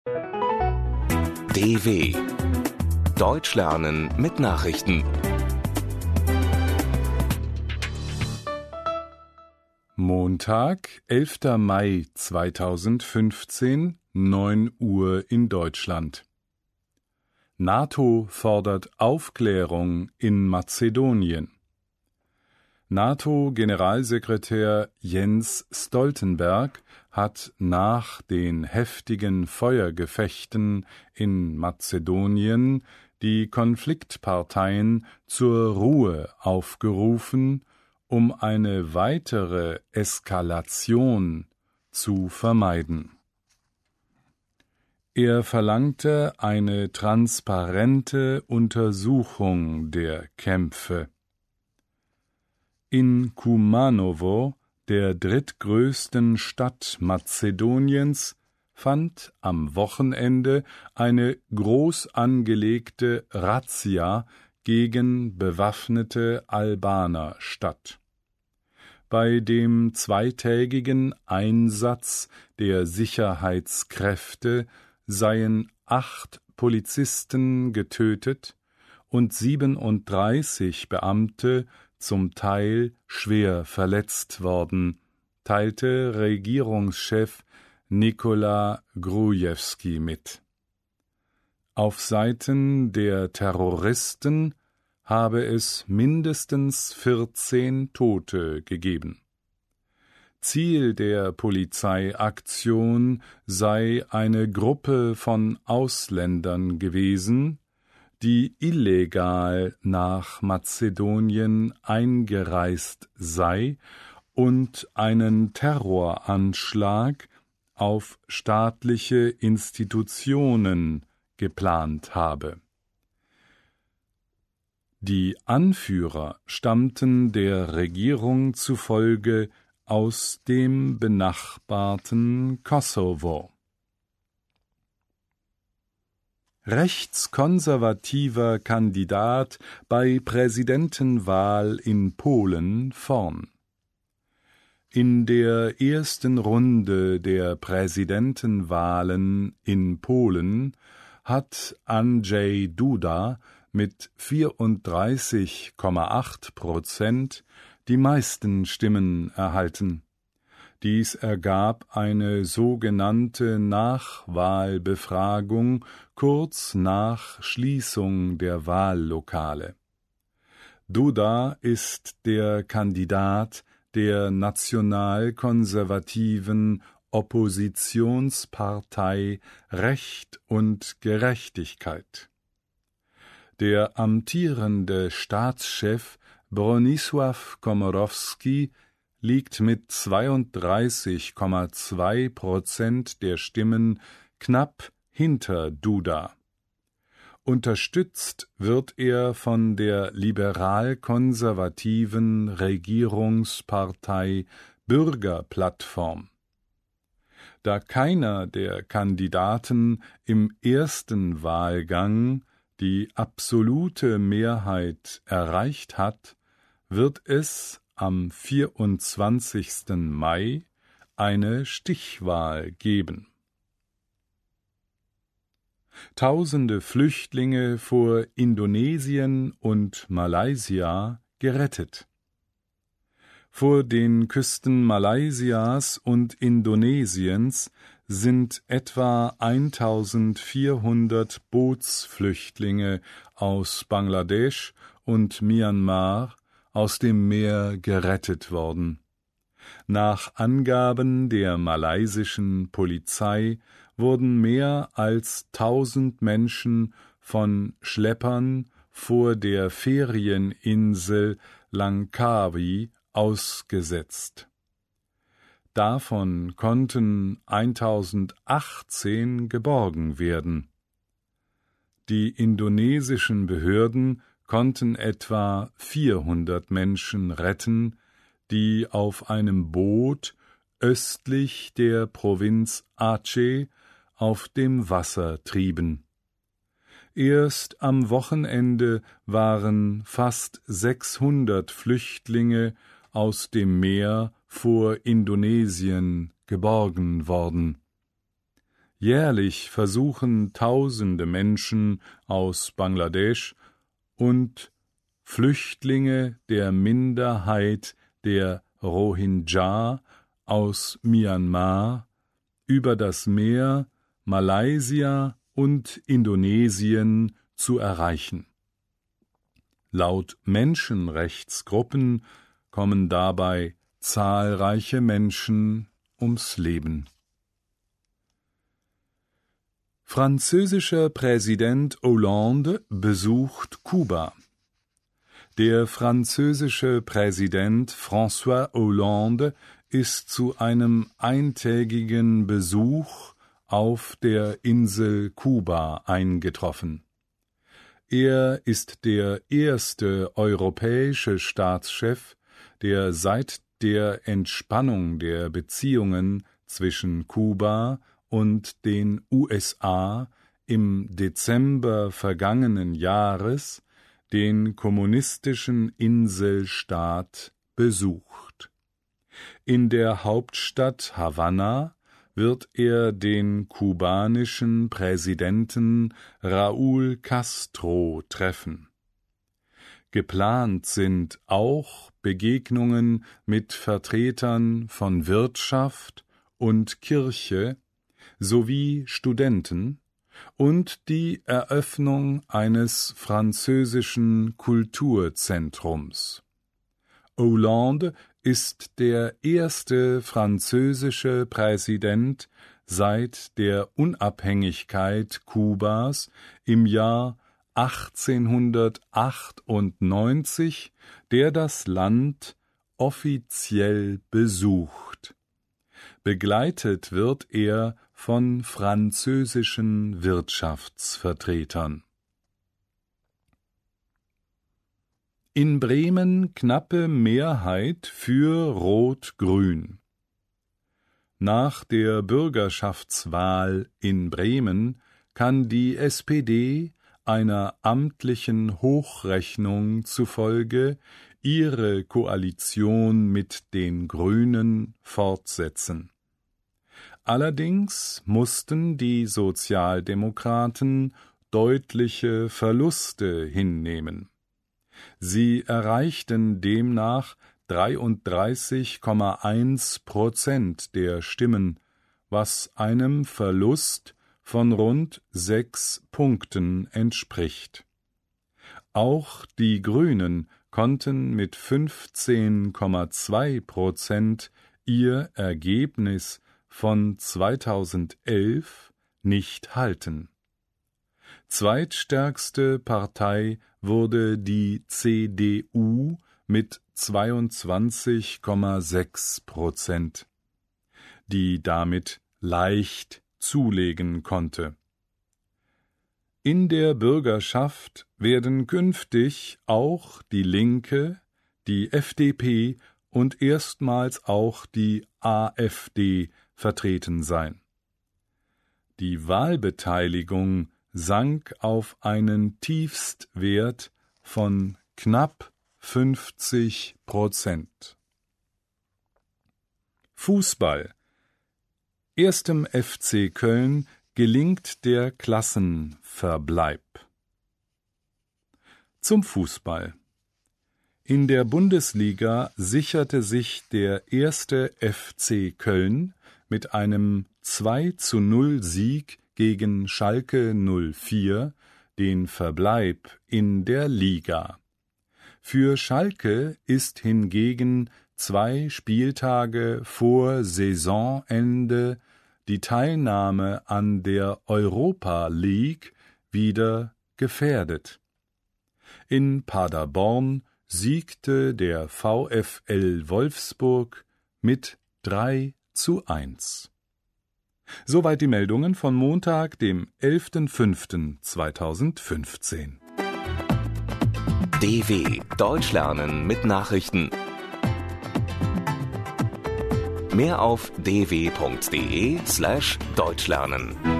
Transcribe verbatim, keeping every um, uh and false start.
D W Deutsch lernen mit Nachrichten. Montag, elfter Mai zweitausendfünfzehn, neun Uhr in Deutschland. NATO fordert Aufklärung in Mazedonien. NATO-Generalsekretär Jens Stoltenberg hat nach den heftigen Feuergefechten in Mazedonien die Konfliktparteien zur Ruhe aufgerufen, um eine weitere Eskalation zu vermeiden. Er verlangte eine transparente Untersuchung der Kämpfe. In Kumanovo, der drittgrößten Stadt Mazedoniens, fand am Wochenende eine groß angelegte Razzia gegen bewaffnete Albaner statt. Bei dem zweitägigen Einsatz der Sicherheitskräfte seien acht Polizisten getötet und siebenunddreißig Beamte zum Teil schwer verletzt worden, teilte Regierungschef Nikola Gruevski mit. Auf Seiten der Terroristen habe es mindestens vierzehn Tote gegeben. Ziel der Polizeiaktion sei eine Gruppe von Ausländern gewesen, die illegal nach Mazedonien eingereist sei und einen Terroranschlag auf staatliche Institutionen geplant habe. Die Anführer stammten der Regierung zufolge aus dem benachbarten Kosovo. Rechtskonservativer Kandidat bei Präsidentenwahl in Polen vorn. In der ersten Runde der Präsidentenwahlen in Polen hat Andrzej Duda mit vierunddreißig Komma acht Prozent die meisten Stimmen erhalten. Dies ergab eine sogenannte Nachwahlbefragung kurz nach Schließung der Wahllokale. Duda ist der Kandidat der nationalkonservativen Oppositionspartei Recht und Gerechtigkeit. Der amtierende Staatschef Bronisław Komorowski liegt mit zweiunddreißig Komma zwei Prozent der Stimmen knapp hinter Duda. Unterstützt wird er von der liberal-konservativen Regierungspartei Bürgerplattform. Da keiner der Kandidaten im ersten Wahlgang die absolute Mehrheit erreicht hat, wird es am vierundzwanzigsten Mai eine Stichwahl geben. Tausende Flüchtlinge vor Indonesien und Malaysia gerettet. Vor den Küsten Malaysias und Indonesiens sind etwa eintausendvierhundert Bootsflüchtlinge aus Bangladesch und Myanmar aus dem Meer gerettet worden. Nach Angaben der malaysischen Polizei wurden mehr als tausend Menschen von Schleppern vor der Ferieninsel Langkawi ausgesetzt. Davon konnten eintausendachtzehn geborgen werden. Die indonesischen Behörden konnten etwa vierhundert Menschen retten, die auf einem Boot östlich der Provinz Aceh auf dem Wasser trieben. Erst am Wochenende waren fast sechshundert Flüchtlinge aus dem Meer vor Indonesien geborgen worden. Jährlich versuchen tausende Menschen aus Bangladesch und Flüchtlinge der Minderheit der Rohingya aus Myanmar über das Meer Malaysia und Indonesien zu erreichen. Laut Menschenrechtsgruppen kommen dabei zahlreiche Menschen ums Leben. Französischer Präsident Hollande besucht Kuba. Der französische Präsident François Hollande ist zu einem eintägigen Besuch auf der Insel Kuba eingetroffen. Er ist der erste europäische Staatschef, der seit der Entspannung der Beziehungen zwischen Kuba und den U S A im Dezember vergangenen Jahres den kommunistischen Inselstaat besucht. In der Hauptstadt Havanna wird er den kubanischen Präsidenten Raúl Castro treffen. Geplant sind auch Begegnungen mit Vertretern von Wirtschaft und Kirche sowie Studenten und die Eröffnung eines französischen Kulturzentrums. Hollande ist der erste französische Präsident seit der Unabhängigkeit Kubas im Jahr achtzehnhundertachtundneunzig, der das Land offiziell besucht. Begleitet wird er von französischen Wirtschaftsvertretern. In Bremen knappe Mehrheit für Rot-Grün. Nach der Bürgerschaftswahl in Bremen kann die S P D einer amtlichen Hochrechnung zufolge ihre Koalition mit den Grünen fortsetzen. Allerdings mussten die Sozialdemokraten deutliche Verluste hinnehmen. Sie erreichten demnach dreiunddreißig Komma eins Prozent der Stimmen, was einem Verlust von rund sechs Punkten entspricht. Auch die Grünen konnten mit fünfzehn Komma zwei Prozent ihr Ergebnis von zweitausendelf nicht halten. Zweitstärkste Partei wurde die C D U mit zweiundzwanzig Komma sechs Prozent, die damit leicht zulegen konnte. In der Bürgerschaft werden künftig auch die Linke, die F D P und erstmals auch die AfD vertreten sein. Die Wahlbeteiligung sank auf einen Tiefstwert von knapp fünfzig Prozent. Fußball. Erstem F C Köln gelingt der Klassenverbleib. Zum Fußball. In der Bundesliga sicherte sich der erste F C Köln mit einem zwei zu null Sieg gegen Schalke null vier den Verbleib in der Liga. Für Schalke ist hingegen zwei Spieltage vor Saisonende die Teilnahme an der Europa League wieder gefährdet. In Paderborn siegte der VfL Wolfsburg mit drei zu eins. Soweit die Meldungen von Montag, dem elften fünften zweitausendfünfzehn. D W Deutsch lernen mit Nachrichten. Mehr auf d w punkt d e slash deutsch lernen.